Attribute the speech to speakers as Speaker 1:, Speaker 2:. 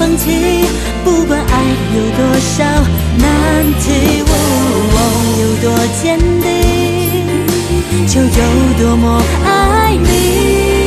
Speaker 1: 放弃，不管爱有多少难题，有多坚定，就有多么爱你。